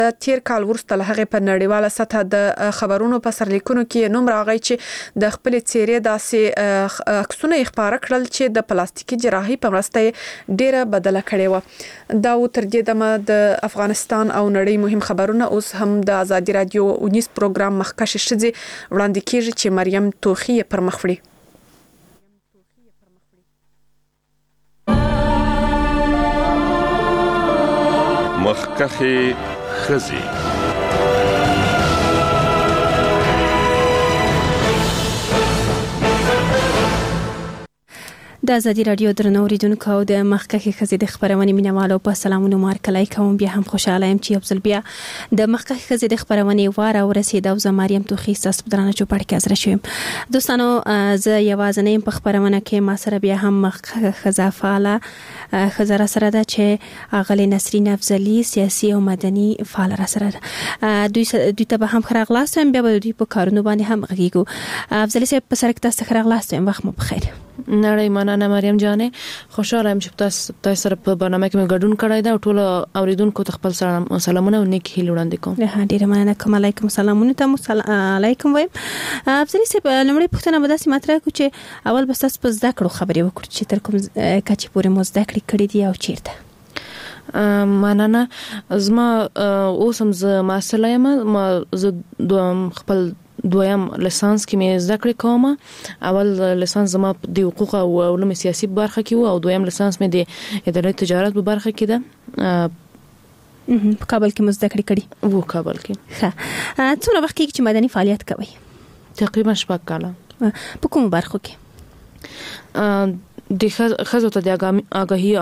تیر کال وروسته له هغه په نړیواله سطح د خبرونو په سرلیکونو کې نوم راغی چې د خپل چیرې داسې عکسونه خبره کړل چې د پلاستیکي جراحي په مرسته ډیره بدله کړې و. دا تر دې دمه د افغانستان او نړۍ مهم خبرونه اوس هم د ازادي رادیو 19 پروګرام مخکښ شذي وړاندې کیږي چې مریم توخی پر مخ وړي. مخکښ خزي د ازادي رادیو درنو اوریدونکو او د مخکښ خزي د خبرونې مینوالو په سلامونو مارکلای کوم. بیا هم خوشاله یم چې افضل بیا د مخکښ خزي د خبرونې واره ورسید او زه مریم توخی تاسو بدرانه چوپړ کې حاضر شوم. دوستانو زه یوازې نیم په خبرونه کې ما سره بیا هم مخکښ خزا فعاله خزر سره ده چې اغلی نسرین افضلی سیاسي او مدني فعال را سره دوی ته به هم خراغلاستم بیا به دوی په کارونو باندې هم غږیږو. افضلی صاحب په سره کې تاسو خراغلاستم وخت مو بخیر. نړۍ مننه مریم جانې خوشاله یم چې تاسو سره په برنامه کې مې ګډون کړی دا ټول اوریدونکو ته خپل سلامونه او نیک هیله وړاندې کوم. ډیره مننه کوم. علیکم سلامونه ته علیکم وایم. افضلی صاحب لمړی پوښتنه به داسې مطرح کو چې اول بس تاسو په زده کړو خبرې وکړو چې تر کوم کچې پورې مو زده کړې دي او چیرته. مننه. زما اوسم ز مسله یم زه خپل دویم لیسانس کې مې زده کړې کوم. اول لیسانس زما د حقوق او علوم سیاسي برخه کې و او دویم لیسانس مې د اداره تجارت په برخه کې ده. په کابل کې مو زده کړې وو کابل کې. ښه څومره وخت کې چې مدني فعالیت کوي؟ تقریبا 6 کاله. په کوم برخو کې؟ د خزو ته د آگاهی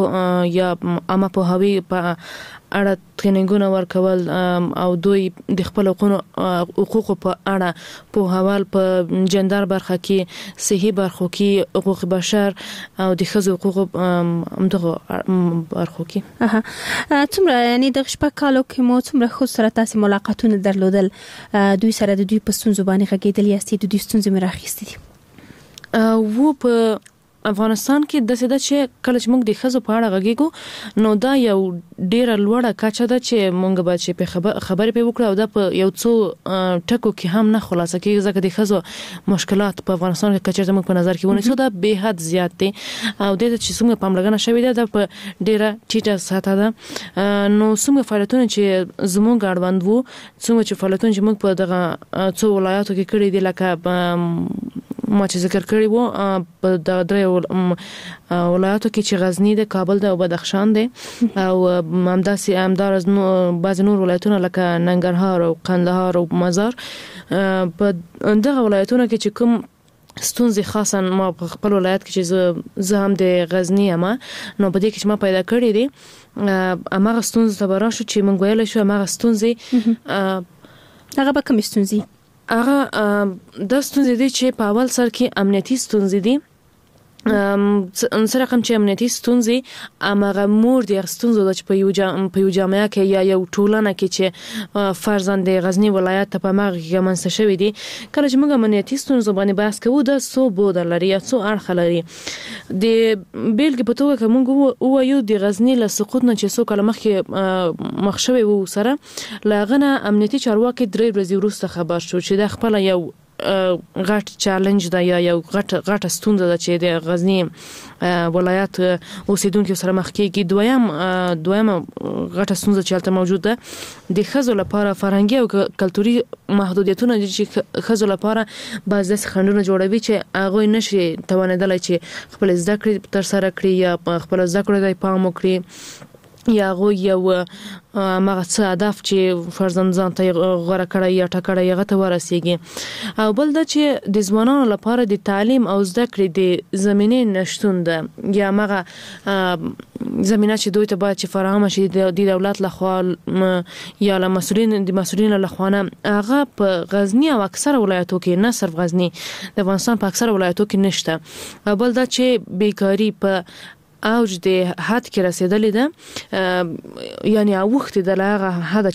عامه په هوی په اړه ټریننګونه ورکول او دوی د خپل حقوق په اړه په حوال په جندر برخه کې صحي برخو کې حقوق بشر او د خزو حقوق همدغه برخو کې. څومره یعنی د شپږ کالو کې مو څومره خو سره تاسو ملاقاتونه درلودل دوی سره د دوی په ستونزو باندې غږیدل یاستئ د دوی ستونزې مې راخیستې وو په افغانستان کې د سده چې کله چې موږ د خزو په اړه غږیږو نو دا یو ډیره لوړه کچه ده چې موږ به چې په خبرې په وکړو او دا په یو څو ټکو کې هم نه خلاصه کیږي ځکه د خزو مشکلات په افغانستان کې کچه موږ په نظر کې ونیسو دا به حد زیات دي او د دې چې څنګه پاملرنه شوې ده په ډیره ټیټه سطح ده. نو څنګه فعالیتونه چې زموږ اړوند وو څنګه چې فعالیتونه چې موږ په دغه څو ولایتو کې کړې دي لکه ما چې ذکر کړی وو په د درې ولایتو کې چې غزنی ده، کابل ده او بدخشان ده او همدارس بعض نور ولایتونه لکه ننګرهار او قندهار او مزار. په دغه ولایتونو کې چې کوم ستونزې خاصا ما په خپل ولایت کې چې زه هم د غزنی یم نو په دې کې چې ما پیدا کړې دي هغه ستونزې ته براشو چې موږ ویل شو هغه ستونزې هغه به کوم ستونزې هغه د ستونزې دي چې په اول سر کې امنیتي ستونزې دي سره کوم چې امنیتي ستونزې امغه مور دي ستونزې د په یو جامعه کې یا یو ټولنه کې چې فرزند غزنی ولایت په مغه کې منځ شوی دي کله چې موږ امنیتي ستونزې باندې بحث کوو د سو بود لري یا سو اړخ لري د بیلګې په توګه کوم یو د غزنی له سقوط نه چې سو کله مخ شوی وو سره لاغنه امنیتي چارواکي درې ورځې وروسته خبر شو چې د خپل یو غټ چالنج دا یا یو غټ ستونزه ده چې د غزنی ولایت اوسیدونکو سره مخ کېږي. دویم غټ ستونزه چې هلته موجود ده د خزو لپاره فرهنګي او کلتوري محدودیتونه چې خزو لپاره بعض داسې خنډونه جوړوي چې هغه نشي توانیدلی چې خپل زده کړې تر سره کړي یا خپل زده کړې د پام وکړي یا یو مغه څه هدف چې فرزند ځان ته غوړه کړی یا ټاکړی هغه ته ورسیږي. او بل دا چې د ځوانانو لپاره د تعلیم او زده کړې د زمینې نشټون ده یا مغه زمينه چې دوی ته باید چې فراهم شي د دولت لخوا یا له مسؤلین لخوا نه هغه په غزنی او اکثر ولایتو کې نه صرف غزنی د افغانستان په اکثر ولایتو کې نشته. بل دا چې بیکاری په اوج د حد کې رسیدلې ده یعنی اوخت د لغه حد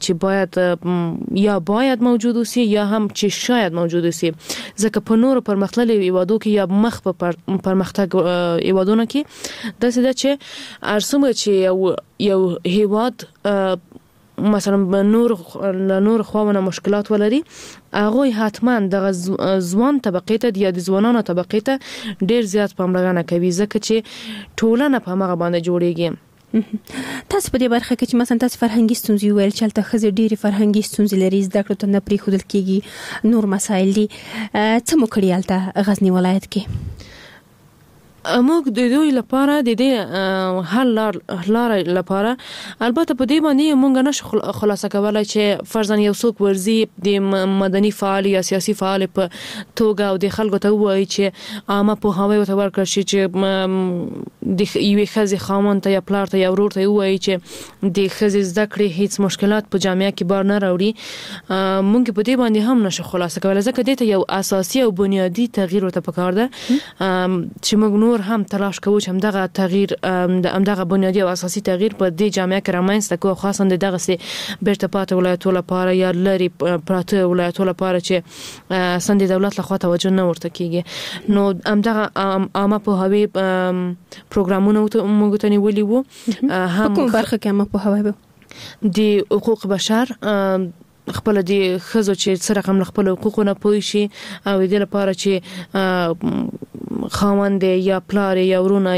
چې باید موجود وي یا هم چې شاید موجود وي ځکه په نور پرمختللي هیوادو کې یا مخ په پرمختګ هیوادونو کې د څه چې ارسمه چې یو هیواد مثلا نور خواونه مشکلات ولري هغه حتما د ځوان طبقه ته یا د ځوانانو طبقه ته ډیر زیات پاملرنه کوي ځکه چې ټولنه په هغه باندې جوړیږي. تاسو په دې برخه کې چې مثلا تاسو فرهنګي ستونزې ویل چې تل خزه ډېری فرهنګي ستونزې لري زده کړو ته نه پری خودل کېږي نور مسایل دي څه مو کړی الته غزنی ولایت کې؟ موږ د دوی لپاره د دې حل لار لپاره البته په دې باندې موږ نشو خلاصه کولای چې فرضاً یو څوک ورزي د مدني فعال یا سیاسي فعال په توګه او د خلکو ته وایي چې عامه په هوای او تور کړی چې د یوې خزي خاوند ته یا پلار ته یا ورور ته وایي چې د خزي زده کړې هیڅ مشکلات په جامعه کې بار نه راوړي. موږ په دې باندې هم نشو خلاصه کولای ځکه دې ته یو اساسي او بنیادی تغییر ورته پکار ده چې موږ نور هم تلاش کوو چې همدغه تغییر همدغه بنیادی او اساسي تغییر په دې جامعه کې رامنځته کوو خاصه دغه سي بیرته پاتې ولایتونو لپاره یا لري پراته ولایتونو لپاره چې سند دولت لخوا توجه نه ورته کیږي. نو همدغه عامه په هوی پروګرامونه موږ ته نیولې وو هم کوم برخه کې عامه په هوی د حقوق بشر خپل د خزو چې سره کوم خپل حقوقونه پوي شي او د لپاره چې خاوند یا پلار یا ورونه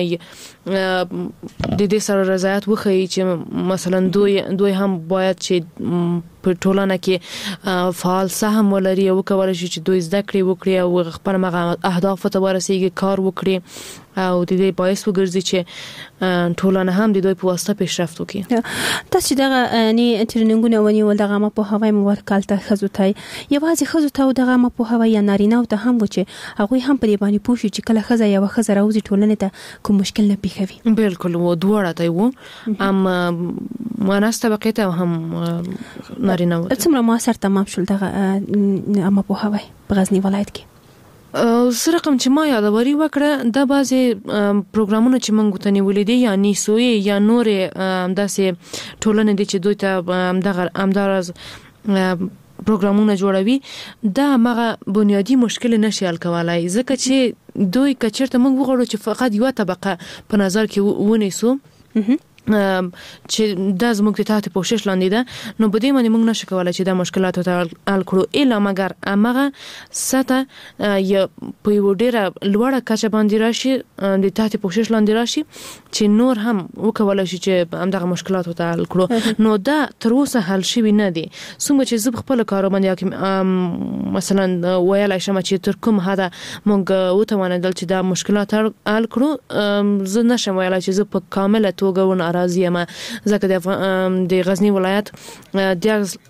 د دې سره رضایت وخی چې مثلا دوی هم باید چې په ټولنه کې فعال سهم ولري او کولای شي چې دوی زده کړې وکړي او خپل اهداف ته ورسیږي کار وکړي او د دې باعث وګرځي چې ټولنه هم د دوی په واسطه پیشرفت وکړي. تاسو دغه نه ټریننګونه ونیول دغه ما په هوای مورکال ته خزو ته یوازې خزو ته دغه ما په هوای یا نارینه او ته هم و چې هغه هم په دې باندې پوښي چې کله خزه یا خزه راوځي ټولنه ته کوم مشکل نه پیښوي. بالکل و دوړه ته و مناسب طبقه ته هم نارینه و څومره موثر تمام شول دغه ما په هوای په غزنی ولایت کې سره کوم چې ما یادوري وکړه د بازي پروګرامونو چې موږ ته نیولې دي یا نیسوي یا نورې داسې ټولنې دي چې دوی ته دغه امدارز پروګرامونه جوړوي دا مغه بنیادی مشکل نشي حل کولای ځکه چې دوی کچرته موږ وګورو چې فقط یو طبقه په نظر کې ونیسو چې د زموږ د تحت پوښښ لاندې ده نو په دې باندې موږ نشو کولای چې دا مشکلات ته حل کړو الا مګر امغه ساته یا په یو ډیره لوړه کچه باندې راشي د تحت پوښښ لاندې راشي چې نور هم وکولای شي چې همدغه مشکلات ته حل کړو نو دا تر اوسه حل شوی نه دي. څومره چې زب خپل کار باندې مثلا ویلای شم چې تر کوم هدا موږ وتوانیدل چې دا مشکلات حل کړو زه نشم ویلای چې زه په کامله توګه راضی ما ځکه د غزنی ولایت د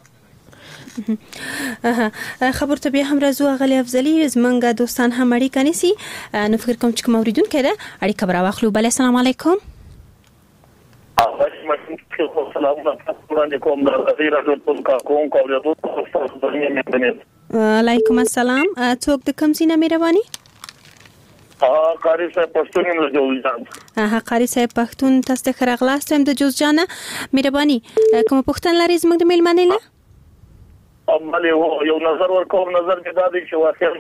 خبر ته به هم راځو غلی افضلی زمونږ دوستان هم اړیکه نیسي نو فکر کوم چې کوم اوریدونکو ده اړیکه برا واخلو. بل السلام علیکم. علیکم السلام. څوک د کوم ځای نه مهرباني؟ قاری صاحب پښتون یم د جوزجان. قاری صاحب پښتون تاسو ته خراغلاست هم د جوزجان مهرباني کوم پښتون لري زموږ د میلمنې له بلې یو نظر ورکوم نظر کې دا دی چې واقعا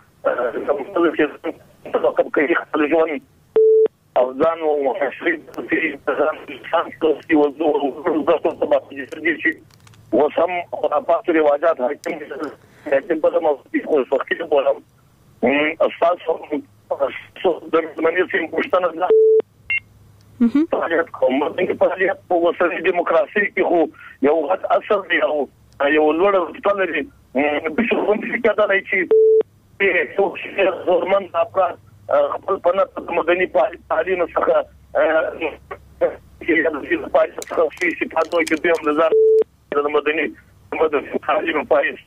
کوم کې خپل ژوند او ځان او محشرین چې ځان څنګه وځو د څه چې وسم خرافات رواجات حاکم دي چې په موضوع خو فقیر بولم اساس د منځ سیم پښتنه ده کوم د فعالیت په وسیله دیموکراسي کې خو یو غټ اثر دی او یو لوړ ټول دی په څه باندې کېدای چې یو شی زورمن افراد خپل پنځه مدني تعلیم څخه چې د پاتې څخه چې په دوی کې د نظر د مدني تعلیم پایس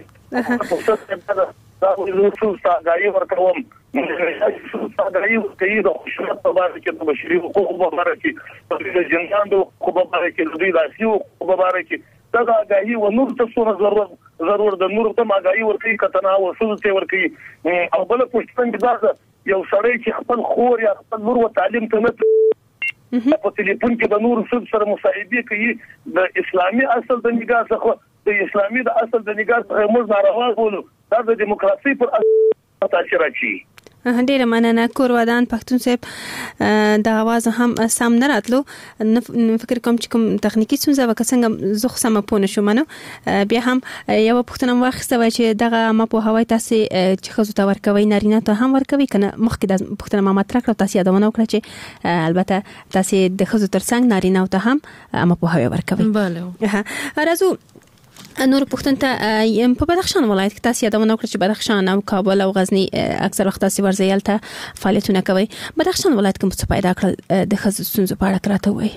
دا یو څه څنګه ورکوم څنګه یو کې د خوشحالت په اړه کې د بشري حقوقو په اړه کې د جنګان د حقوقو په اړه کې د داسې حقوقو په اړه کې دا غاهي و نور څه ضرور د نور ته ماګای ورکی کتنا او څه څه ورکی او بل پښتون دا یو سړی چې خپل خور یا خپل نور و تعلیم ته نه په ټلیفون کې د نور سره مصاحبه کوي د اسلامي اصل د نگاه څخه د اسلامي د اصل د نگاه څخه موږ ناروا بولو دا د دیموکراسي پر اساس تاثیر اچي. ډیره مننه. کور ودان پښتون صاحب د आवाज هم سم نه راتلو. فکر کوم چې کوم تخنیکی څنګه وکړم زه خو سم پونه شوم نو بیا هم یو پښتون واخسته وای چې دغه ما په هوای تاسو چې خزو ته ورکوي نارینه ته هم ورکوي کنه مخکې د پښتون ما مطرح کړ تاسو یادونه وکړه چې البته تاسو د خزو ترڅنګ نارینه ته هم ما په هوای ورکوي. بله راځو نور پښتون ته په بدخشان ولایت کې تاسو یادونه وکړه چې بدخشان او کابل او غزنی اکثر وخت تاسو ورزیل ته فعالیتونه کوي. بدخشان ولایت کې څه پیدا کړل د خزو ستونزو په اړه راته وایي.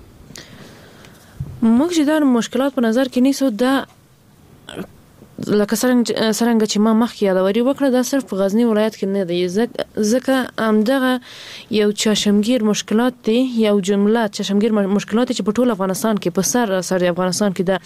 موږ چې دا مشکلات په نظر کې نیسو دا لکه څنګه چې ما مخکې یادوري وکړه دا صرف په غزنی ولایت کې نه دی ځکه همدغه یو چشمگیر مشکلات دي یو جمله چشمگیر مشکلات چې په ټول افغانستان کې په سر افغانستان کې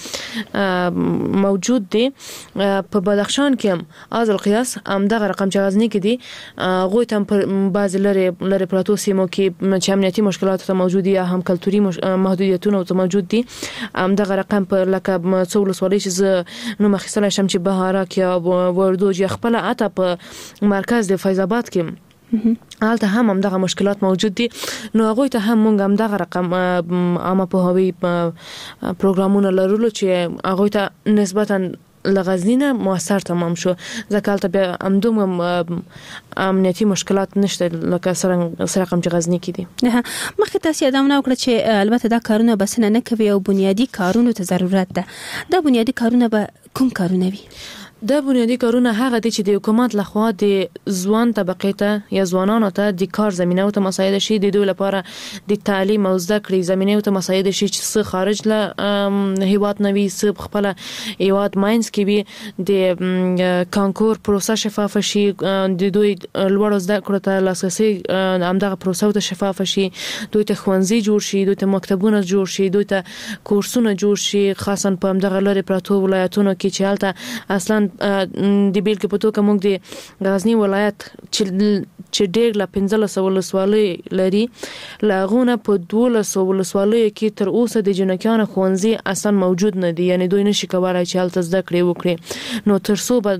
دا موجود دي په بدخشان کې هم از القياس همدغه رقم چې غزنی کې دي غوي تم بعض لري پراتو سیمو کې چې امنیتي مشکلات ته موجود دي یا هم کلتوري محدودیتونه ته موجود دي همدغه رقم په لکه څولس ولې چې نو مخسله شم چې بهارک یا وردوج یا خپل اته په مرکز د فیض آباد کې حالت هم دغه مشکلات موجود دي نو هغه ته هم مونږ هم دغه رقم عامه په هوی پروګرامونه لرلو چې هغه ته نسبتا لغزنینه موثر تمام شو ځکه ته بیا همدوم امنیتي مشکلات نشته لکه سره کوم چې غزنی کې دي. مخکې تاسو یادونه وکړه چې البته دا کارونه بس نه کوي او بنیادی کارونو ته ضرورت ده. دا بنیادی کارونه به کوم کارونه وي؟ دا بنیادی کارونه هغه دي چې د حکومت لخوا د ځوان طبقه ته یا ځوانانو ته د کار زمينه او ته مساعده شي د دوی لپاره د تعلیم او زده کړې زمينه او ته مساعده شي چې څه خارج له هیواد نوي څه خپل هیواد ماینز کې وي د کانکور پروسه شفاف شي د دوی لوړ زده کړو ته لاسرسي همدغه پروسه ته شفاف شي دوی ته ښوونځي جوړ شي دوی ته مکتبونه جوړ شي دوی ته کورسونه جوړ شي خاصا په همدغه لري پراتو ولایتونو کې چې حالت اصلا د بیل کې په توګه موږ د غزنی ولایت چې ډېر لا 1500 ولسوالۍ لري لاغونه په 1200 ولسوالۍ کې تر اوسه د جنکیانو ښوونځي اصلا موجود نه دي یعنی دوی نشي کولای چې هلته زده کړې وکړي نو تر څو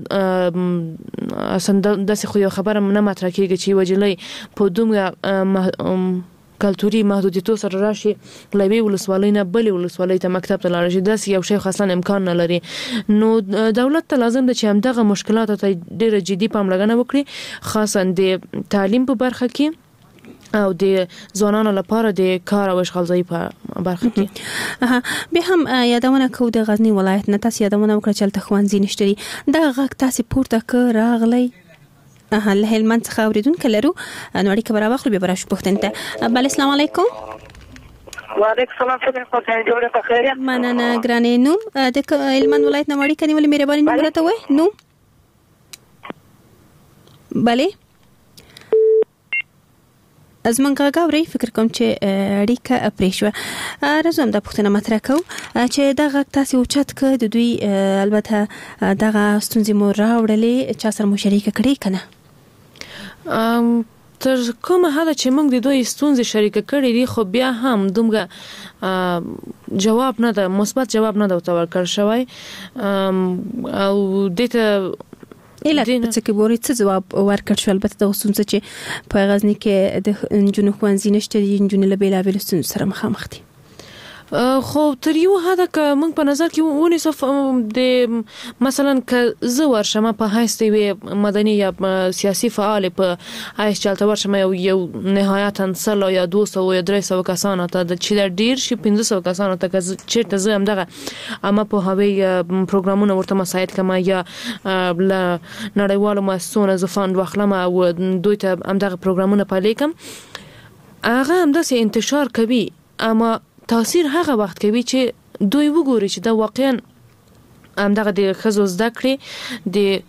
به اصلا داسې خو یو خبره نه مطرح کېږي چې وجلې په دومره کلتوري محدودیتو سره راشي لوي ولسوالۍ نه بلې ولسوالۍ ته مکتب ته لاړ شي دا یو شی خاصه امکان نه لري نو دولت ته لازم ده چې همدغه مشکلات ته ډېر جدي پاملرنه وکړي خاصا د تعلیم په برخه کې او د ځوانانو لپاره د کار او اشغال ځای په برخه کې به هم یادونه کو د غزنی ولایت نه تاسو یادونه وکړه چې تل خوانځي نشته دا غږ تاسو پورته ک راغلی له هلمند څخه اوریدونکو لرو نو اړیکه برابر خو به برابر پښتون ته بل السلام علیکم وعلیکم السلام څنګه تاسو جوړه په خیر مننه ګرانې نو د هلمند ولایت نه اړیکه نیولې مهرباني نمبر ته وای نو بله از من غاوري فکر کوم چې اړیکه پرېښوه راځم د پښتنه مطرح کو چې دا غږ تاسو اوچت ک د دوی البته دغه ستونزې مو راوړلې چا سره مو شریک کړي کنه تر کومه حاله چې موږ د دوی ستونزې شریک کړي دي خو بیا هم دومره جواب نه ده مثبت جواب نه ده ورکړ شوی او دته اله څه کې بوري څه جواب ورکړ شو البته د ستونزې چې په غزنی کې د انجونو خوانځي نشته دي انجونو له بیلابل ستونزې سره مخامخ دي خو تر یو حد که موږ په نظر کې ونیسو د مثلا که زه ورشم په حیث دی مدني یا سیاسي فعال په حیث چلته ورشم یو نهایتا 100 یا 200 یا 300 کسانو ته د چې د ډیر شي 500 کسانو ته چې زه هم دغه اما په هوی پروګرامونه ورته مساعد کما یا ل نړیوالو مؤسسونو زفاند واخلم او دوی ته هم دغه پروګرامونه پلي کوم هغه هم د انتشار کوي اما تاثیر هغه وخت کوي چې دوی وګوري چې دا واقعا همدغه د خزو زده کړې د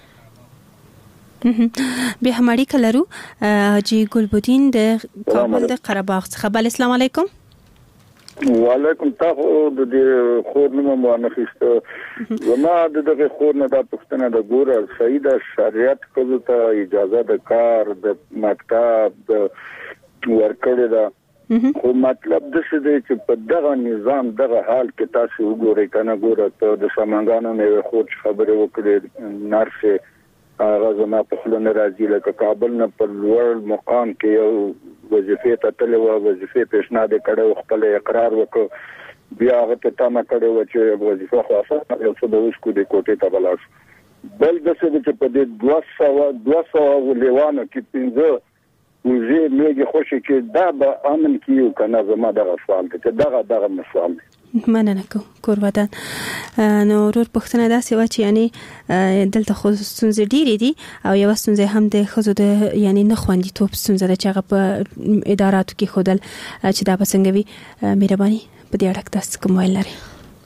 به هماری کلرو حاجی ګلبدین د کابل د قرهباغ څخه بل السلام علیکم وعلیکم تاسو د خور نوم مونږ زما دغه خور نه د پښتنه د ګوره سیده شریعت کولو ته اجازه د کار د مکتب د ورکړه ده خو مطلب د څه دی چې په دغه نظام دغه حال کې تاسو وګورئ کنه ګوره ته د سامانګانو نه خو خبره وکړي نرسه هغه زما په خپل راځي لکه کابل نه په لوړ مقام کې یو وظیفه ته تل وظیفه پیشنهاد کړو خپل اقرار وکړ بیا هغه ته تمه کړو چې وظیفه خاصه یو څه د وسکو د کوټې ته بلاش بل د څه چې په دې 200 لیوانو کې 15 وزې میږي خوشي کې دا به امن کیو کنه زما دغه سوال دی دغه مسوال دی مننه کور ودان نو ورور پښتنه داسې و چې یعنی دلته خو ستونزې ډېرې دي او یو ستونزه هم د ښځو د یعنی نه خوندیتوب ستونزه ده چې هغه په اداراتو کې ښودل چې دا به څنګه وي مهرباني په دې اړه تاسو کوم ویل لرئ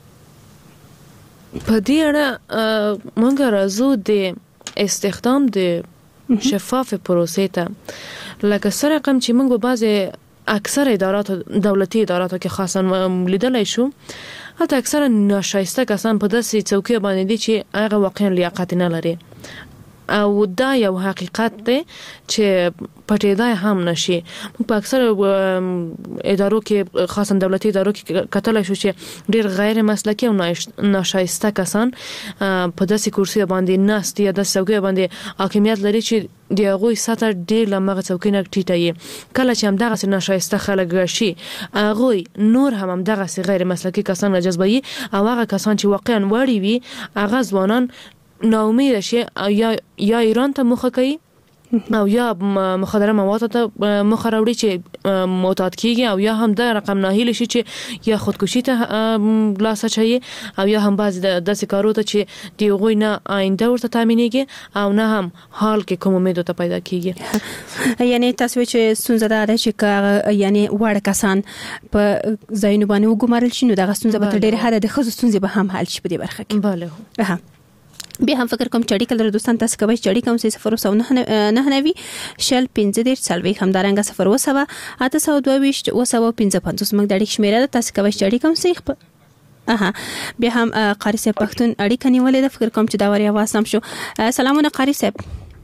په دې اړه موږ راځو د استخدام د شفاف پروسې ته لکه سره رقم چې موږ په بعض اکثر ادارات دولتي اداراتو کې خاصا لیدلای شو حتی اکثر ناشایسته کسان په داسې څوکۍ باندې دي چې هغه واقعا لیاقت نه لري او دا یو حقیقت دی چې پټېدای هم نشي په اکثر ادارو کې خاصا دولتي ادارو کې کتلای شو چې ډېر غیر مسلکي او ناشایسته کسان په داسې کرسي باندې ناست یا د څوکۍ باندې حاکمیت لري چې د هغوی سطح ډېر لمغه څوکۍ نه ټیټه وي کله چې همدغه ناشایسته خلک راشي هغوی نور هم همدغه غیر مسلکي کسان راجذبوي او هغه کسان چې واقعا وړي وي هغه ځوانان ناامید شي یا ایران ته مخه کوي او یا مخدره مواد ته مخه راوړي چې معتاد کیږي او یا هم د رقم ناهیل شي چې یا خودکشي ته لاس اچوي او یا هم بعض د داسې کارو ته چې دی غوی نه آینده ورته تامینېږي او نه هم حال کې کوم امید ته پیدا کیږي یعنی تاسو چې ستونزه ده چې یعنی وړ کسان په ځایونو باندې وګمارل شي نو دغه ستونزه به ډېر حد د خصوص ستونزې به هم حل شي په دې برخه کې bale بیا هم فکر کوم چړی کله دوستان تاسو کوي چړی کوم 0 شل 15 سلوي همدارنګه 0 وسوه 822 وسوه 55 موږ د اړیک شمیره تاسو کوي چړی کوم څه بیا هم قاری صاحب پښتون اړیک نیولې د فکر کوم چې دا وری आवाज سم شو سلامونه قاری صاحب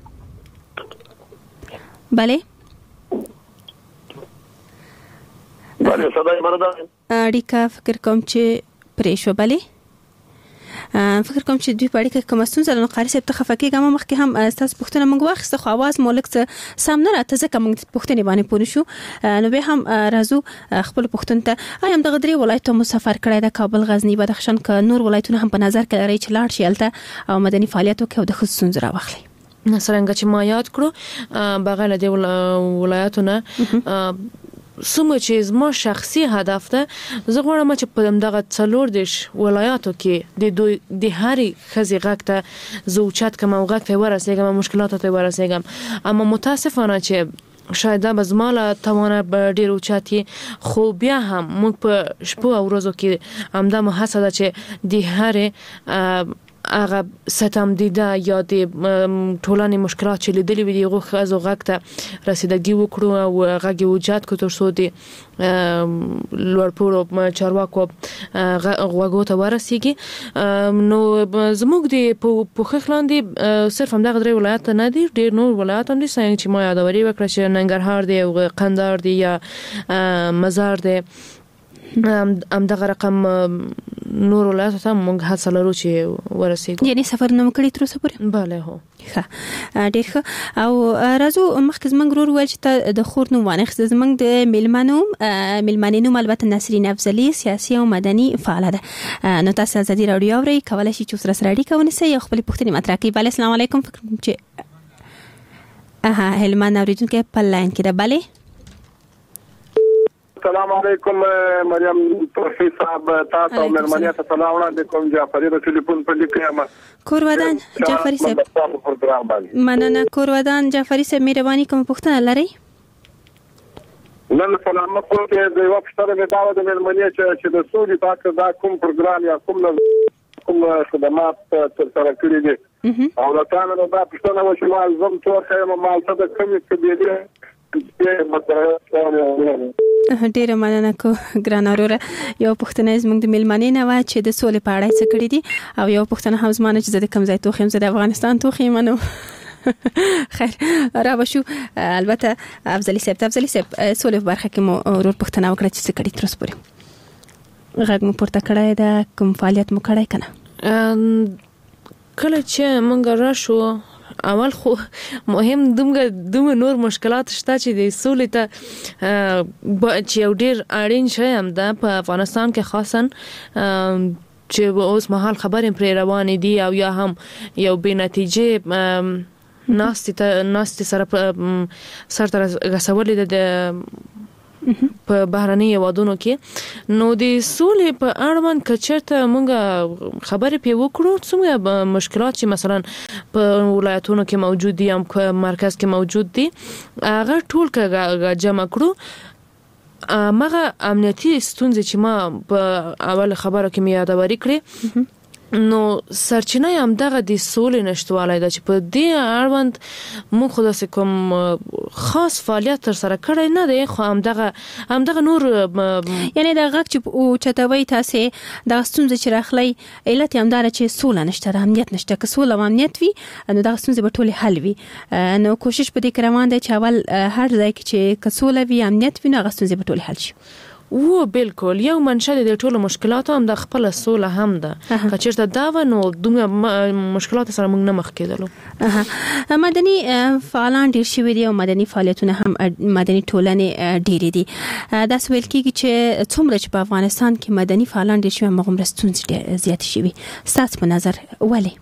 bale صداي مردا اړیک فکر کوم چې پریشو bale فکر کوم چې دوی پړی کې کوم ستونزه نو قاری صاحب ته خفقېږم مخکې هم تاسو پښتنه موږ واخسته خو आवाज مولک څه سم نه راته ځکه موږ پښتنه باندې پوه شو نو به هم راځو خپل پښتون ته ایم د غدري ولایتو مسافر کړی د کابل غزنی بدخشان ک نور ولایتونه هم په نظر کې لري چې لاړ شي الته او مدني فعالیتو کې د خصوص راوخلي څنګه چې ما یاد کړو بغل د ولایتونه سمه چې زما شخصي هدف ده زه غواړم چې په دغه څلور دیش ولایاتو کې د هرې ښځې غږ ته زه اوچت کړم او غږ ته ورسېږم مشکلاتو ته ورسېږم اما متاسفانه چې شاید دا به زما له توانه ډېر اوچت وي خو بیا هم موږ په شپو او ورځو کې همدا مو هڅه ده چې د هرې هغه ستم دیده یا د ټولنې مشکلات چې لیدلې وي دغه ښځو غږ ته رسیدګي وکړو او غږ اوچت کړو تر څو د لوړپوړو چارواکو غوږو ته ورسیږي نو زموږ د پوښښ لاندې صرف همدغه درې ولایت نه دي ډېر نور ولایت هم دي څنګه چې ما یادوري وکړه چې ننګرهار دی او قندهار دی یا مزار دی همدغه رقم نور ولایت ته موږ هڅه لرو چې ورسېږو یعنی سفر نه وکړی تر اوسه پورې bale هو ډېر ښه او راځو مخکې زموږ ورور ویل چې د خور نوم وانخ زموږ د میلمنې نوم البته نسرین افضلي سیاسي او مدني فعاله ده نو تاسو ازادي رادیو اورئ کولای شئ چې سره اړیکه ونیسئ یا خپل پوښتنې مطرح کړئ bale السلام علیکم فکر کوم چې هلمند اوریدونکو په لاین کې ده bale السلام علیکم مریم توفیق صاحب تاسو مهرباني ته سلام علیکم جعفری د ټلیفون په لیکه کور ودان جعفری صاحب مننه کور ودان جعفری صاحب مهرباني کوم پوښتنه لرئ نن سلام کوم چې د یو پښتنه د داوود مهرباني چې د سولې تاسو دا کوم پروګرام یا کوم خدمات تر سره کړی دي او دا څنګه دا پښتنه و چې ما زم توخه ما څه د کمی کبیره ډیره مننه کو ګران اورور یو پښتنه زموږ د میلمنې نه و چې د سولې په اړه څه کړی دي او یو پښتنه هم زمانه چې د کم ځای توخیم زه د افغانستان توخیم منو خیر را بشو البته افضلی صاحب سولې برخه کې مو اورور پښتنه وکړه چې څه کړی تر اوسه پورې غږ مو پورته کړی دا کوم فعالیت مو کړی کنه کله چې مونږ راشو اول خو مهم دومره نور مشکلات شته چې د سولې ته چې یو ډیر اړین شی هم ده په افغانستان کې خاصا چې اوس مهال خبرې پرې روانې دي او یا هم یو بې نتیجې ناستې سره سرته رسولې ده په بهرني هیوادونو کې. نو د سولې په اړوند که چېرته موږ خبرې پرې وکړو څومره مشکلات چې مثلا په ولایتونو کې موجود دي هم په مرکز کې موجود دي هغه ټول که جمع کړو مغه امنیتي ستونزې چې ما په اول خبرو کې مې یادوري کړې نو سرچینه هم دغه د سولې نشټوالی ده چې په دې اړوند موږ خو داسې کوم خاص فعالیت تر سره کړی نه دی خو همدغه نور یعنی د غږ چې اوچتوي تاسې دغه ستونزې چې راخلی علت یې همداره چې سوله نشته امنیت نشته که سوله او امنیت وي نو دغه ستونزې به ټولې حل وي نو کوشش په دې کې روان دی چې اول هر ځای کې چې که سوله وي امنیت وي نو هغه ستونزې به ټولې حل شي. بالکل یو منشأ د ټولو مشکلاتو هم د خپل سوله هم ده که چېرته دا و نو دومره مشکلات سره موږ نه مخ کېدلو. مدني فعالان ډېر شوي دي او مدني فعالیتونه هم مدني ټولنې ډېرې دي داسې ویل کېږي چې څومره چې په افغانستان کې مدني فعالان ډېر شوي همغومره ستونزې زیاتې شوي ستاسو په نظر ولې؟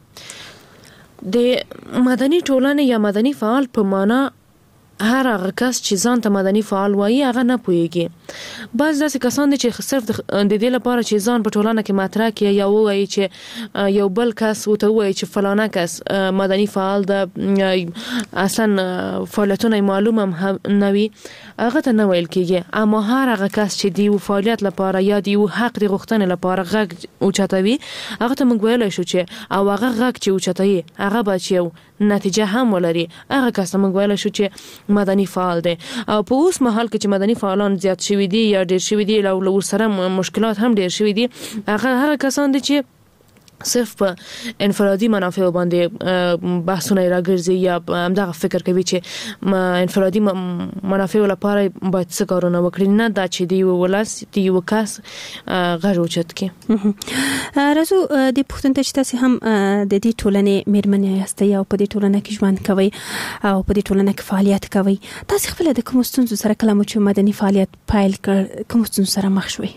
د مدني ټولنې یا مدني فعال په معنا هر هغه کس چې ځان ته مدني فعال وایي هغه نه پوهیږي. بعض داسې کسان دي چې صرف د دې لپاره چې ځان په ټولنه کې مطرح کړي یا ووایي چې یو بل کس ورته ووایي چې فلانه کس مدني فعال ده اصلا فعالیتونه معلوم هم نه وي هغه ته نه ویل کېږي. اما هر هغه کس چې د یو فعالیت لپاره یا د یو حق د غوښتنې لپاره غږ اوچتوي هغه ته موږ ویلی شو چې او هغه غږ چې اوچتوي هغه به چې یو نتیجه هم ولري هغه کس ته موږ ویلی شو چې مدني فعال دی. او په اوس مهال کې چې مدني فعالان زیات شوي دي یا ډېر شوي دي او ورسره مشکلات هم ډېر شوي دي هغه کسان دي چې صرف په انفرادي منافع باندې بحثونه راګرځي یا همدغه فکر کوي چې انفرادي منافع لپاره باید څه کارونه وکړي نه دا چې دی ولس دی وکاس غږ اوچت کړي. راځو د پښتون ته چې تاسو هم د دې ټولنې میرمنې یاستئ او په دې ټولنه کې ژوند کوئ او په دې ټولنه کې فعالیت کوئ تاسو خپل د کوم ستونزو سره کله مو چې مدني فعالیت پیل کړ کوم ستونزو سره مخ شوئ؟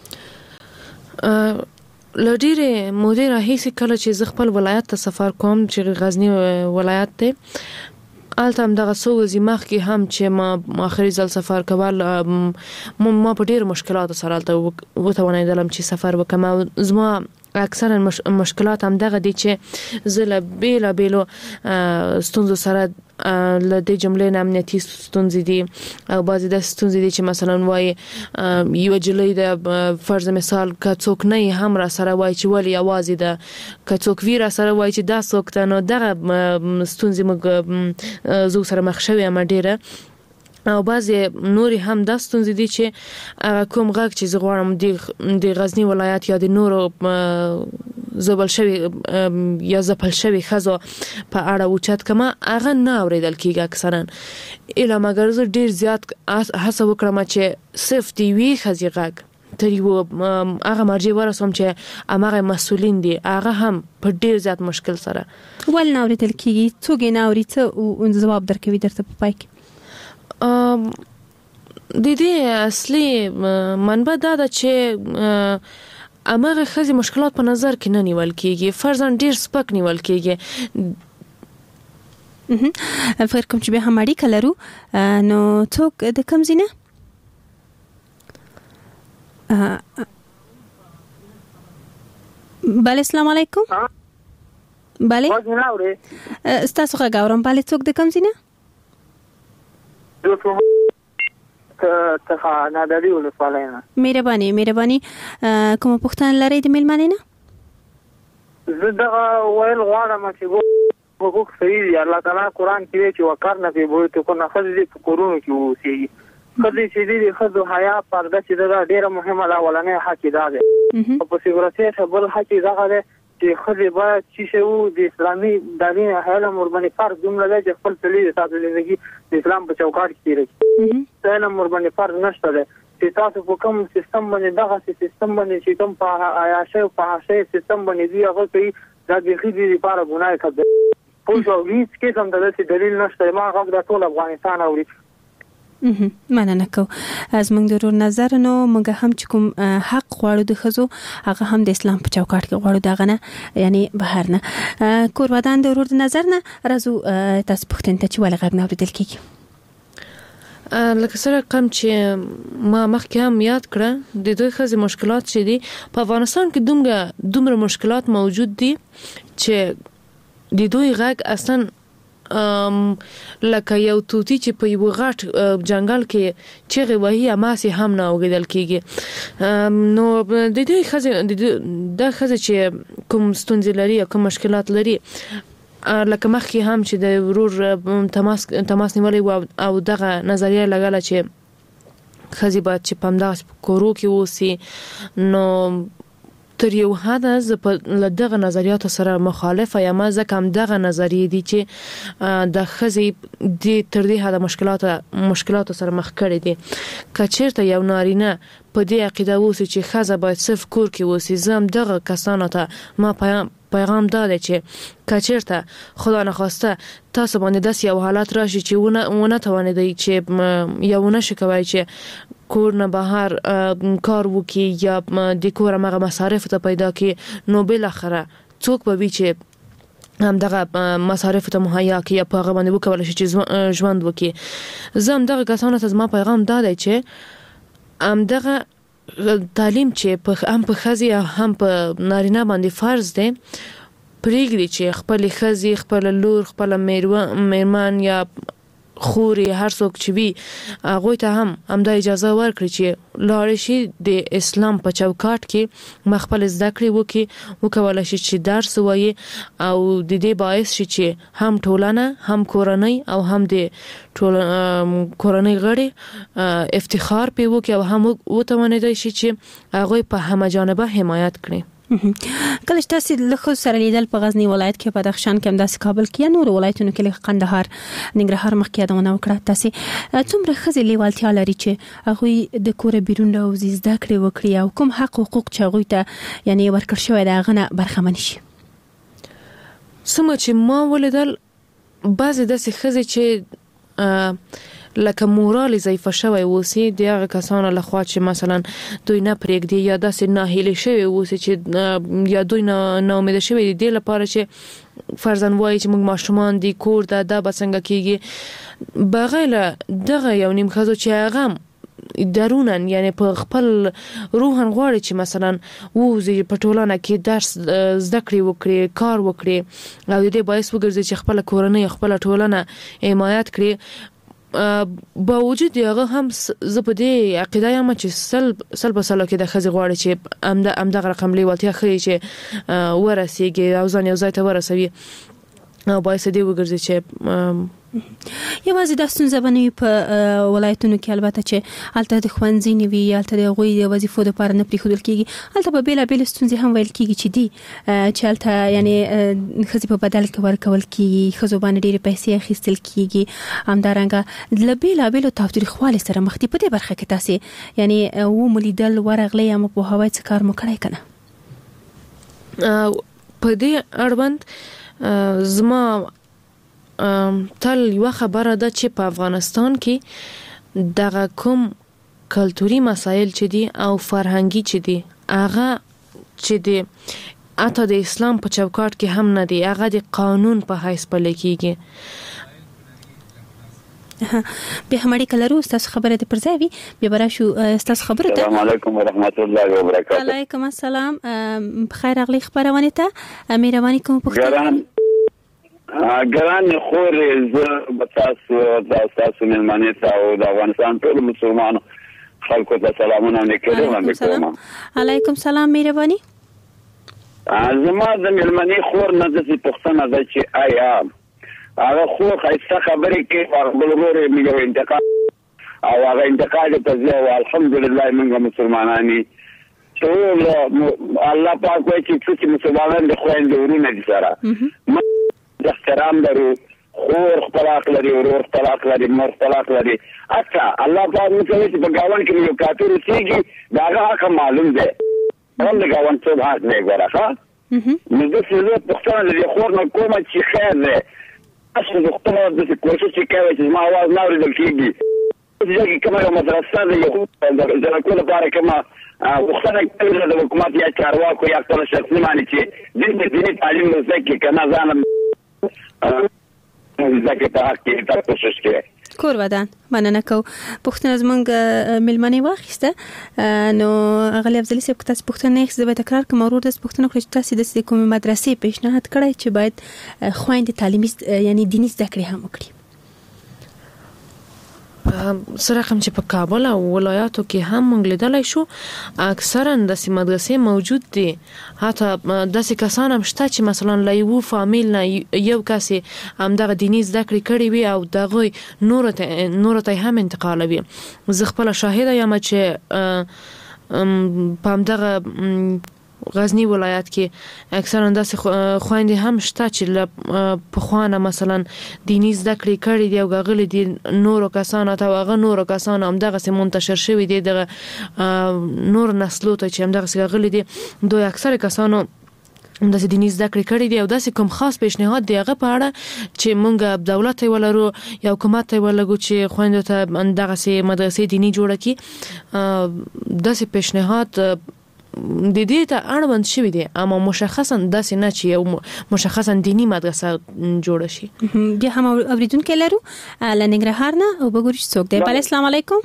لډیره مودې راهیسې کله چې زه خپل ولایت ته سفر کوم چې غزنی ولایت دی الته هم دغه څو ورځې مخکې هم چې ما آخري ځل سفر کول ما په ډېرو مشکلاتو سره هلته وتوانېدلم چې سفر وکړم او زما اکثرا مشکلات هم دغه دي چې زه له بیلابیلو ستونزو سره له دې جملې نه امنیتي ستونزې دي او بعضې داسې ستونزې دي چې مثلا وایي یوه جلۍ د فرض مثال که څوک نه یې هم را سره وایي چې ولې یوازې ده که څوک وي را سره وایي چې دا څوک ده نو دغه ستونزې موږ زه سره مخ شوې یم ډېره او بعضې نورې هم دا ستونزې دي چې کوم غږ چې زه غواړم د غزني ولایت یا د نورو زبل شوي یا زپل شوي ښځو په اړه اوچت کړمه هغه نه اورېدل کېږي اکثرا الا مګر زه ډېر زیات هڅه وکړم چې صرف د یوې ښځې غږ تر یو هغه مرجع ورسوم چې هماغه مسؤلین دي هغه هم په ډېر زیات مشکل سره ول نه اورېدل کېږي څوک یې نه اوري څه ځواب درکوي درته په پای کې؟ د دې اصلي منبع دا ده چې هماغه ښځې مشکلات په نظر کې نه نیول کېږي فرضاً ډېر سپک نیول کېږي. فکر کوم چې بیا هم اړیکه لرو نو څوک د کوم ځای نه؟ بله السلام علیکم. بله ستاسو غږ اورم. بله څوک د کوم ځای نه؟ نادري ولسوالۍ نه. مهرباني کوم پوښتنه لرئ د میلمنې نه؟ زه دغه ویل غواړم چې حقوق صحیح دي الله تعالی قرآن کې وایي چې وکړنه فی بیوتکن ښځې په کورونو کې اوسېږي ښځې چې دي د ښځو حیا پرده چې ده ډېره مهمه ده اولنی حق یې دا دی او په سیکورټۍ بل حق یې دغه دی چې ښځې باید چې شی وو د اسلامي دین علم ورباندې فرض دومره دی چې خپل تلي د تاسو زندګي د اسلام په چوکاټ کې تېره کړي علم ورباندې فرض نشته دی چې تاسو په کوم سیستم باندې دغه سیستم باندې چې کوم په عیاشۍ او فحاشۍ سیستم باندې دوی هغه کوي دا د ښځې لپاره ګناه کبیره پوه شو هیڅ قسم د دې دلیل نشته ما غږ د ټول افغانستان اوري مننه کو از موږ د نظر نو موږ هم چې کوم حق غواړو د خزو هغه هم د اسلام په چوکاټ کې غواړو دغه نه یعنی بهر نه کور ودان د ورور نظر نه راځو تاسو پوښتنه ته چې ولې غږ نه اوریدل کیږي لکه سره کم چې ما مخکې هم یاد کړه د دوی خزي مشکلات چې دي په افغانستان کې دومره مشکلات موجود دي چې د دوی غږ اصلا لکه یو توتی چې په یو غټ جنگل کې چغې وهي اماسي هم نه اوریدل کیږي نو د دې خزه چې کوم ستونزې لري او کوم مشکلات لري لکه مخکې هم چې د ورور تماس نیولې او دغه نظریه لګاله چې خزي باید چې پمداس کورو کې وسی نو تر یو حد ز دغه نظریات سره مخالفه یم ځکه هم دغه نظریه دي چې د خزي د تر دې حد مشکلات سره مخ کړي دي کچیرته یو نارینه په دې عقیده وسی چې خزه باید صرف کور کې وسی زم دغه کسانو ته ما پیغام داده چې کچیرته خدا نخواسته تاسو باندې داس یو حالت راشي چې ونه توانیدئ چې یو نشه کوي چې کور نه بهر کار وکي یا د کور مغه مصارف ته پیدا کی نو بل اخره څوک به وی چې هم دغه مصارف ته مهیا کی یا په هغه باندې وکول شي چې ژوند وکي زم دغه کسانو ته ما پیغام داده چې هم دغه تعلیم چې هم په خزي هم په نارینه باندې فرض دی پرېږدي چې خپل خزي خپل لور خپل میرمن یا خوري هر څوک چې وي هغه ته هم د اجازه ورکړي چې لاړ شي د اسلام په چوکاټ کې مخبل زده کړې وکول شي چې درس وایي او د دې باعث شي چې هم ټولنه هم کورنۍ او هم د کورنۍ غړي افتخار په وکي او هم وتوانیدای شي چې هغه په همه جانبه حمایت کړي کله چې تاسو له خو سره لیدل په غزنی ولایت کې په بدخشان کې هم داسې کابل کې نور ولایتونو کې قندهار ننګرهار مخکې یادونه وکړه تاسو څومره خزي لیوالتیا لري چې هغه د کور بیرون راوځي زده کړې وکړي او کوم حق حقوق چې هغه ته یعنی ورکړ شوی دا غنه برخمن شي سم چې ما ولیدل بعضی داسې خزي چې لکه مورال ضعیف شوی وسی د هغه کسانو لخوا چې مثلا دوی نه پرېږدي یا داسې ناهیلي شوی وسی چې یا دوی نه امید شوی دی لپاره چې فرضاً وایي چې موږ ماشومان دي کور دا بسنګ کیږي بغیر دغه یو نیم خزو چې هغه درونن یعنی په خپل روحن غواړي چې مثلا ووزي په ټولنه کې درس زده کړې وکړي کار وکړي او دې باعث وګرځي چې خپل کورنۍ خپل ټولنه حمایت کړي باوجود هغه هم زپدې عقیده یم چې سل کې د خزي غواړي چې امدغه رقم لیوالتیا خري چې ورسیږي او ځان یو ځای ته ورسوي او باعث دی وګرځي چې یوازې د ستونزې باندې په ولایتونو کې البته چې الته د خوانځي نیوي الته د غوي د وظیفو لپاره نه پریښودل کیږي الته په بیل ستونزې هم ویل کیږي چې دي چې الته یعنی خزي په بدل کې ورکول کیږي خزو باندې ډېر پیسې اخیستل کیږي همدارنګه د بیل تاوتریخوالي سره مخ دي په دې برخه کې تاسو یعنی و ملیدل ورغلې هم په هوای څخه کار مو کړی کنه په دې اړوند زما تل یو خبره ده چې په افغانستان کې دغه کوم کلتوري مسایل چې دي او فرهنګي چې دي هغه چې دي اته د اسلام په چوکاټ کې هم نه دي هغه د قانون په حیث پلي کیږي به همړي کلرو تاسو خبره ته پرځوي به براشو تاسو خبره ته السلام علیکم ورحمت الله وبرکاته علیکم السلام بخیر اغلی خبرونه ته مهرباني کوم پوښتنه ګران خور زه تاسو ملمنې ته او د افغانستان ټول مسلمانانو خلکو ته سلامونه وکړم علیکم السلام مهرباني زما د ملمنې خور نه د پښتنه د چې آیا هغه خو خاصه خبرې کې بلګور یو انتقال او هغه انتقال ته ځو الحمدلله موږ مسلمانانی ټول الله پاک وایي چې مسلمانان د خويندې ورونه دي سره احترام لرو خور خپل حق لري ورور خپل حق لري مور خپل حق لري اته الله پاک موږ چې په گاون کې یو کاتور سیږي دا هغه معلوم دی هم د گاون څه حق نه ګورخه نو د څه پښتانه د خور نه کومه چې خیر ده اصل د خپل د کوشش کوي چې ما आवाज نه اورېدل کیږي چې کومه یو مدرسه ده یو د کله لپاره کومه وختونه کوي د حکومت یا چارواکو یا خپل شخصي معنی چې د دیني تعلیم زکه کنه ځانم زکه په حق کې تاسو کوشش کوي کور ودان مننه کو پښتون زمونږ ملمنې واخیسته نو اغلی افضلی صاحب تاسو پښتون نه زه به تکرار کوم ورور د پښتون خو تاسو د کومې مدرسې پیشنهاد کړی چې باید خويندې تعلیمي یعنی دیني زده کړې هم وکړي سره کوم چې په کابل او ولایاتو کې هم موږ لیدلای شو اکثرا د مدرسې موجود دي حتی داسې کسان هم شته چې مثلا له یو فامیل نه یو کس هم دغه دیني زده کړې کړې وي او دغه نور ته هم انتقالوي زه خپل شاهد یم چې په همدغه غزنی ولایت کې اکثرا داسې خويندې هم شته چې په خوانه مثلا دیني زده کړې کړې دي او غغلي دي نورو کسانو ته هغه نورو کسانو هم دغه منتشر شوی دي دغه نور نسلو ته چې هم دغه غغلي دي دوی اکثر کسانو د دیني زده کړې کړې دي او داسې کوم خاص پیشنهاد دی هغه په اړه چې مونږ دولت ولرو یا حکومت ولګو چې خويندو ته دغه مدرسې دیني جوړه کړي داسې پیشنهاد د دې ته اړوند شوی دی اما مشخصا داسې نه چې یو مشخصا دینی مدرسه جوړه شي بیا هم اوریدونکو لرو لنګرهار نه او بګوري څوک دی بله السلام علیکم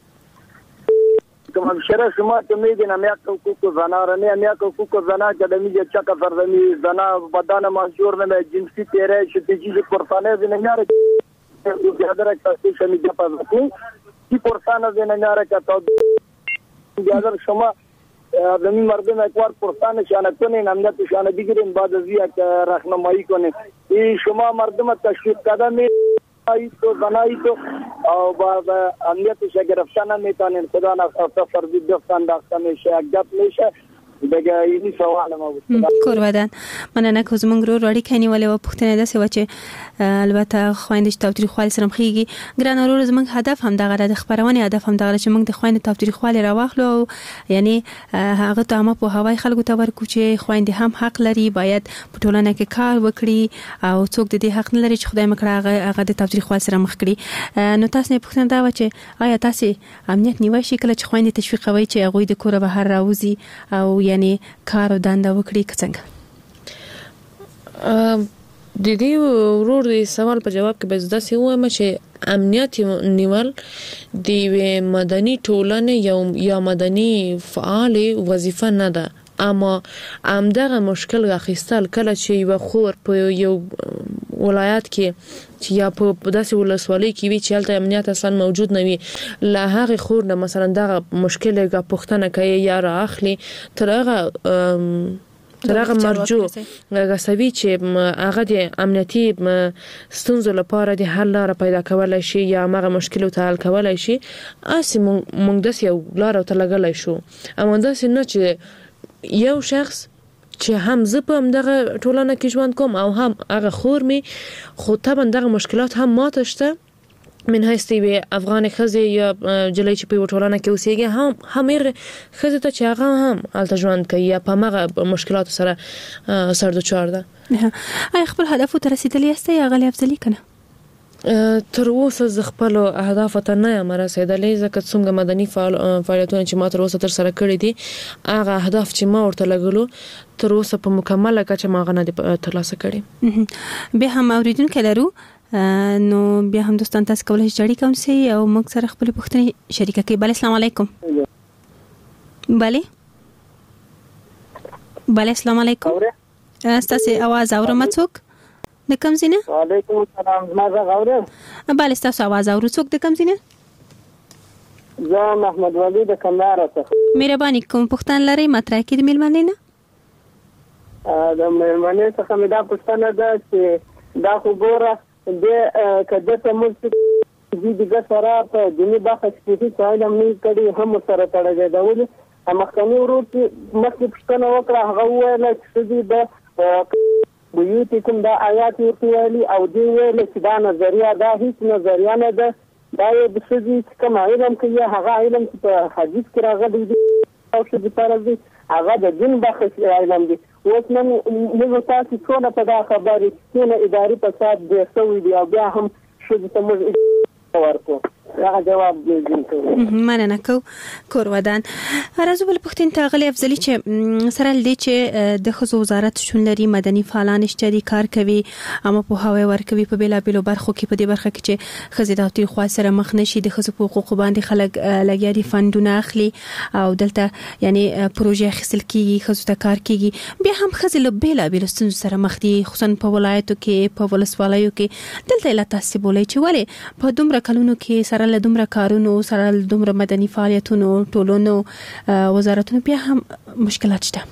كما بشرة شما تميدنا مياك وكوكو زنا رني مياك وكوكو زنا جدمي جاكا فردمي زنا بدانا منشور نمي جنسي تيري شتيجي لكورفاني زنيارك وبيادرك تاسيشا ميجا فردمي كي كورفانا زنيارك بيادر شما زمین مردم اکوار پرستان شانه کنین امنیت شانه بگیرین بعد از یک راهنمایی کنین این شما مردم تشویق کردن تو زنایی تو او با امنیتش گرفتن نمیتونین خدا نخواسته فردی دفتن داخته میشه اگدت میشه بگه اینی سوال ما بود کور ودان مننه که زمونږ ورور اړیکه نیولې و پوښتنه داسې و چې البته خویندې تاوتریخوالي سره مخېږي ګران ورور زمونږ هدف هم دغه د خبرونې هدف هم دغه چې موږ د خویندې تاوتریخوالي راواخلو او یعنی هغه ته هم په هوای خلکو ته ورکو چې خویندې هم حق لري باید په ټولنه کې کار وکړي او څوک د دې حق نه لري چې خدای مکړه هغه د تاوتریخوالي سره مخ کړي نو تاسو نه پوښتنه دا و چې آیا تاسو امنیت نیوي شي کله چې خویندې تشویقوي چې هغه د کور بهر راوځي او یعنی کار او دنده وکړي څنګه د دې ورور د سوال په جواب کې به زده وایم چې امنیت نیول د مدني ټولنې یا مدني فعال وظیفه نه ده اما همدغه مشکل راخیستل کله چې یو خور په یو ولایت کې چې یا په داسې ولسوالۍ کې وي چې هلته امنیت اصلا موجود نه وي له هغه خور نه مثلا دغه مشکل یې پوښتنه کوي یا راخلي تر هغه مرجو غسوي چې هغه د امنیتي ستونزو لپاره د حل لاره پیدا کولای شي یا هغه مشکل ته حل کولای شي اسی مونږ داسې یو لاره ته لګلای شو اما داسې نه چې یو شخص چې هم زه په دغه ټولنه کې ژوند کوم او هم هغه خور می خو طبعا دغه مشکلات هم ماته شته من هستی به افغان خزه یا جلای چې په ټولنه کې اوسېږي هم خزه ته چې هغه هم الته ژوند کوي یا په هغه مشکلات سره سر دچار ده آیا خپل هدف ته رسیدلی یاست یا غلی افضلی کنه تر اوسه ز خپل اهداف ته نه یم رسیدلې ځکه څنګه مدني فعالیتونه چې ما تر اوسه تر سره کړې دي هغه اهداف چې ما ورته لګلو تر اوسه په مکمله کچه ما غنه ترلاسه کړې به هم اوریدونکو لرو نو بیا هم دوستان تاسو کولای شئ اړیکه ونیسئ او موږ سره خپل پوښتنې شریکه کړئ. بله السلام علیکم. بله السلام علیکم. تاسو आवाज اورم څوک د کوم ځای نه؟ وعلیکم السلام. ما زه اورم. بله تاسو आवाज اورو څوک د کوم ځای نه؟ زه محمد ولی د کندهار څخه. مهرباني کوم پوښتنه لرئ مطرح کړئ د میلمنې نه؟ د میلمنې څخه مې دا پوښتنه ده چې دا خو ګوره د کده ته موږ دغه سره په دني بحث کې څه علم نه کړي هم سره تړلې دا ولې مخکنی ورو چې مخکې پوښتنه وکړه هغه وویل چې د بيوتي کوم دا آیات ویلي او دی ویل چې دا نظریه دا هیڅ نظریه نه ده دا د څه کوم علم کې هغه علم چې په حدیث کې راغلی دی او چې په طرز هغه د دین بحث علم دی اوس نن موږ تاسو څونه په دا خبرې څونه اداري فساد ډېر شوی دی او بیا هم ښځو ته موږ ورکو هغه جواب دی. مننه کور ودان. راځو بل پوښتنې ته غلي افضلي چې سره لدی چې د ښځو وزارت شون لري، مدني فعالان شته دي، کار کوي، اما په هواي ورکوي په بیلابیلو برخو کې. په دې برخه کې چې ښځې د تاوتریخوالي سره مخ نشي، د ښځو په حقوقو باندې خلک لګیا دي، فندونه اخلي او دلته یعنی پروژې اخیستل کیږي، ښځو ته کار کیږي. بیا هم ښځې له بیلابیلو ستونزو سره مخ دي، خصوصا په ولایتو کې، په ولسوالیو کې. دلته لا تاسو بولئ چې ولې په دومره کلونو کې سره له دومره کارونو، سره له دومره مدني فعالیتونو، ټولونو، وزارتونو بیا هم مشکلات شته؟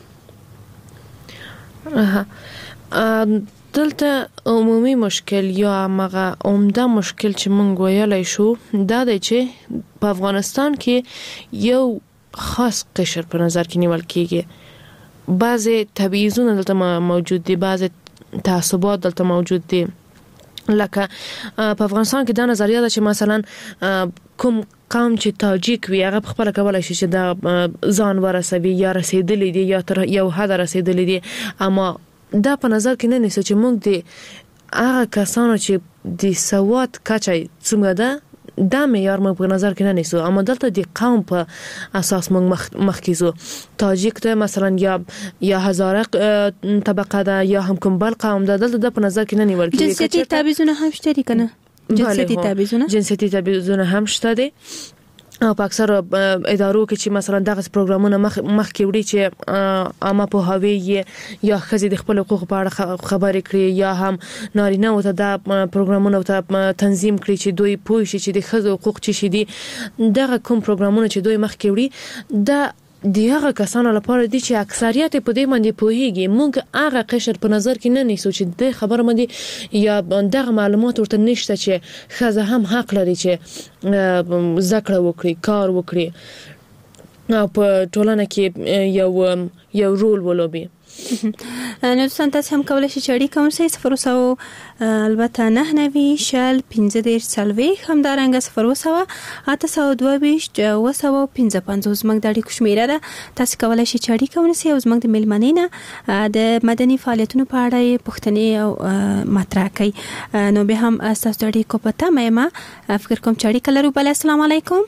دلته عمومي مشکل یا مغه عمده مشکل چې مونږ ویلای شو دا دی چې په افغانستان کې یو خاص قشر په نظر کې نیول کېږي. بعضی تبعیضونه دلته موجود دي، بعضی تعصبات دلته موجود دي. لکه په افغانستان کې دا نظریه ده چې مثلا کوم قوم چې تاجیک وي هغه خپل کولای شي چې دا ځان ورسوي یا رسیدلی دي یا تر یو حد رسیدلی دي. اما دا په نظر کې نه نیسي چې موږ د هغه کسانو چې د سواد کچه څومره ده دا معیار موږ په نظر کې نه نیسو. اما دلته د قوم په اساس موږ مخکیزو. تاجیک ته مثلا یا هزاره طبقه ده یا هم کوم بل قوم ده، دلته په نظر کې نه نیول کېږي. جنسيتي تبعیضونه هم شته دي کنه؟ جنسيتي تبعیضونه هم شته دي. او په اکثر ادارو کې چې مثلا دغه پروګرامونه مخ کې وړي چې عامه په هوی یا خزي د خپل حقوق په اړه خبرې کړي یا هم نارینه او ته د پروګرامونه ته تنظیم کړي چې دوی پوه شي چې د خزو حقوق چی شي دي. دغه کوم پروګرامونه چې دوی مخ کې وړي دا دیغه کسانو لپاره دي چې اکثریت په دې باندې پوهیږي. موږ هغه قشر په نظر کې نه نیسو چې د خبره باندې یا دغه معلومات ورته نشته چې خزه هم حق لري چې ذکر وکړي، کار وکړي او په ټولنه کې یو رول ولوبي. نو تاسو هم کولای شئ چې اړیکه ونیسئ 0 البته 99 شل 15 سلوي همدارنګه 0 822 255 زموږ د اړیکو شمیره ده. تاسو کولای شئ چې اړیکه ونیسئ او زموږ د میلمنې نه د مدني فعالیتونو په اړه پوښتنې او مطرح کړئ. نو به هم تاسو د اړیکو په تمه یم. فکر کوم چې اړیکه لرو. بله السلام علیکم.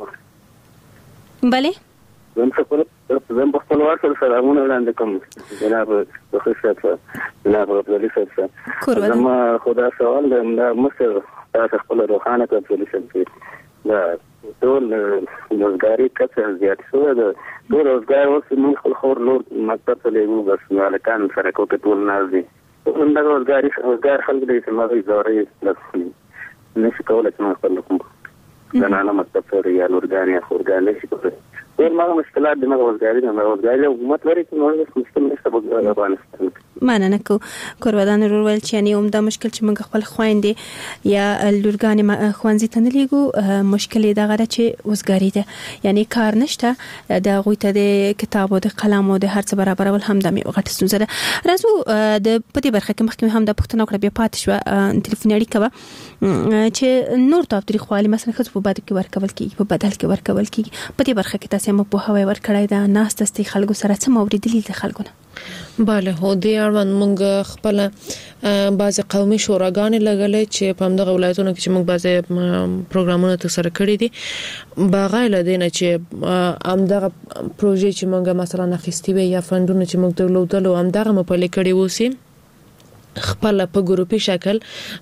بله زم په خپل واسطه سلامونه وړاندې کوم جناب بخښت جناب عبدالله صاحب. زما خدا سوال دا مصر تاسو خپل روحانه کړئ دا ټول روزګاری کچه زیات شوه. دا ټول روزګار اوس موږ خپل خور نور مکتب ته لګو بس مالکان سره کوته ټول نازي دا روزګار خلک دې چې ما زوري نشي کولای چې خپل کوم دا نه مکتب ته یا لورګانی خورګانی نشي کولای. ما مشکلات د روزګاري حکومت لري چې موږ مشکل نشته په افغانستان. مننه کور ودان ورول چې یعنی دا مشکل چې موږ خپل خويندې یا لورګانې خوانځي ته نه لیګو مشکل دا غره چې وزګاری ده یعنی کار نشته د غوي ته د کتاب او د قلم او د هر څه برابرول هم د غټ ستونزه ده. راځو د پدې برخه کې مخکې هم د پښتنو کړه بیا پات شو ټلیفون اړیکه چې نور تاوتریخوالي مثلا خصوص په بدل کې ورکول کیږي په بدل کې ورکول کیږي. په دې برخه کې تاسو هم په هواي ورکړای دا ناس دستي خلکو سره څه موریدلی د خلکو نه. بله هو د اړوند موږ خپل بعضی قومي شوراګانې لګلې چې په همدغه ولایتونو کې چې موږ بعضی پروګرامونه ترسره کړي دي بغیر لدینه چې همدغه پروژې چې موږ مثلا اخیستي وي یا فندونه چې موږ درلودل او همدغه مپلې کړي وسی خپل په ګروپي شکل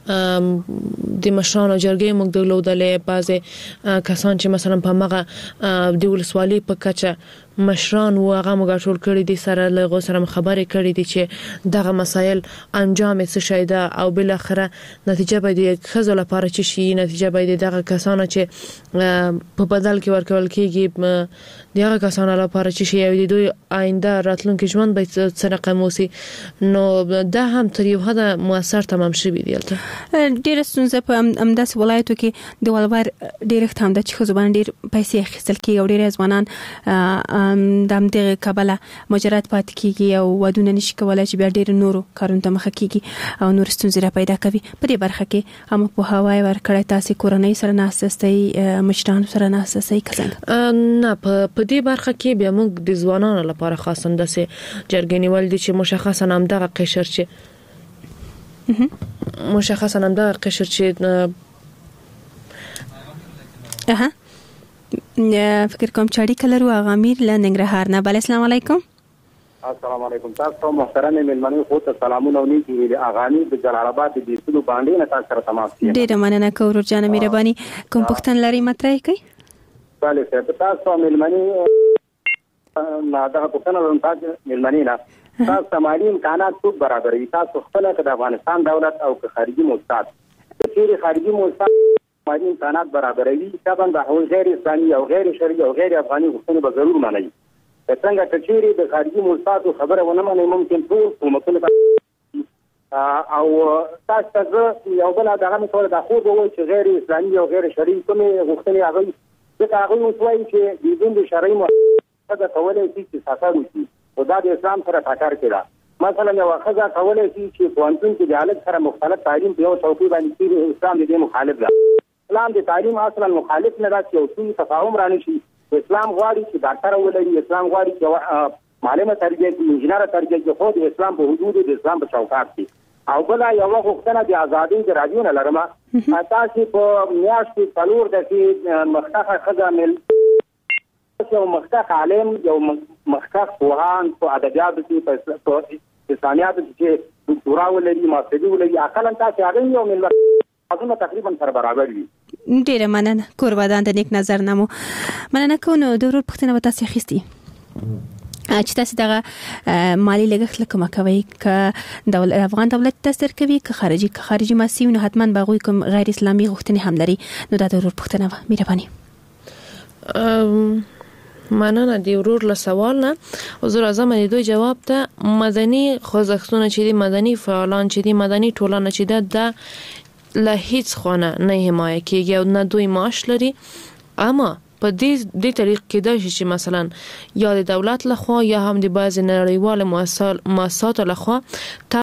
د مشرانو جرګې موږ درلودلې. بعضی کسان چې مثلا په مغه د ولسوالۍ په کچه مشران و هغه موږ ټول کړی دي سره له سره خبرې کړې دي چې دغه مسایل انجام څه شي ده او بل اخره نتیجه به د خزو لپاره چی شي. نتیجه به دغه کسانو چې په بدل کې ورکول کېږي دغه کسانو لپاره چی شي او د دوی آینده راتلونکي ژوند به څه رقم وسی. نو دا هم تر یو حد موثر تمام شوی دی. ډیر ستونزه په امداس ولایتو کې د ولور ډیر ختم د چې خزو باندې ډیر پیسې اخیستل کیږي او ډیر ځوانان د همدغه کبله مجرد پاتې کیږي او ودونه نشي کولای چې بیا ډیر نورو کارونو ته مخه کیږي او نور ستونزې را پیدا کوي. په دې برخه کې هم په هواي ورکړی تاسو کورنۍ سره ناسستئ مشرانو سره ناسستئ کزنګ نه په دې برخه کې بیا موږ د ځوانانو لپاره خاصه داسې جرګې نیول دي چې مشخصا هم دغه قشر چې فکر کوم چاړي کلرو اغامیر لنګرهار نه. بل السلام علیکم. السلام علیکم. تاسو محترم مېلمنو خو ته سلامونه او نیکی د اغانی د جلال آباد د سلو باندې نه تاسو سره تمام کیږي. ډیره مننه کور جان مهرباني. کوم پښتن لري مطرح کوي؟ bale تاسو مېلمني ما دا پښتنه لرم تاسو مېلمني نه تاسو سماري امکانات ټول برابر دي. تاسو خپل د افغانستان دولت او خارجي موسسات چې خارجي موسسات سماري امکانات برابر دي طبعا د غیر اسلامي او غیر شرعي او غیر افغاني غوښتنې به ضرور منئ. څنګه کچيري د خارجي موسسات خبره ونه منئ ممکن ټول حکومتونه او تاسو ته یو بل دغه مثال د خو به چې غیر اسلامي او غیر شرعي کومه غوښتنې هغه د هغه وایي چې د دین د شرعي موسسه کولای شي چې ساتل وشي او دا د اسلام سره ټاکر کړه. مثلا یو خزه کولای شي چې پوهنتون کې د حالت سره مختلف تعلیم په یو څوکۍ باندې کړي. اسلام دې مخالف ده. اسلام د تعلیم اصلا مخالف نه راځي او څه تفاهم رانه شي. اسلام غواړي چې ډاکټر ولري، اسلام غواړي چې معلمه تربیه کې انجنیر تربیه کې خو د اسلام په حدود د اسلام په چوکاټ کې او بل یو غوښتنه د ازادي د رادیو نه لرمه. تاسو په میاشت کې څلور د مخکخه خزه مل یو مخکخ عالم یو مخکخ پوهان په ادبیاتو کې په اسلاميات کې دکتورا ولري ماستري ولري اقل تاسو هغه یو مل اظن تقریبا سره برابر وي. ډیره مننه قربان د نیک نظر نمو مننه کوم ضرور پښتنه وتا سي خستي چې تاسو دغه مالی لګښت لکه کوي ک افغان دولت تاثیر کوي ک خارجي ماسي نو حتما باغوي کوم غیر اسلامي غوښتنې هم لري نو دا ضرور پښتنه مهرباني. مننه دی ورور له سوال نه حضور اعظم د دوی جواب ته مدني خوځښتونه چې د مدني فعالان چې د مدني ټولنه چې د له هیڅ خونه نه حمایه کیږي او نه دوی معاش لري اما په دې طریق کې دا چې مثلا یا د دولت لخوا یا هم د بعض نړیوال مؤسسات لخوا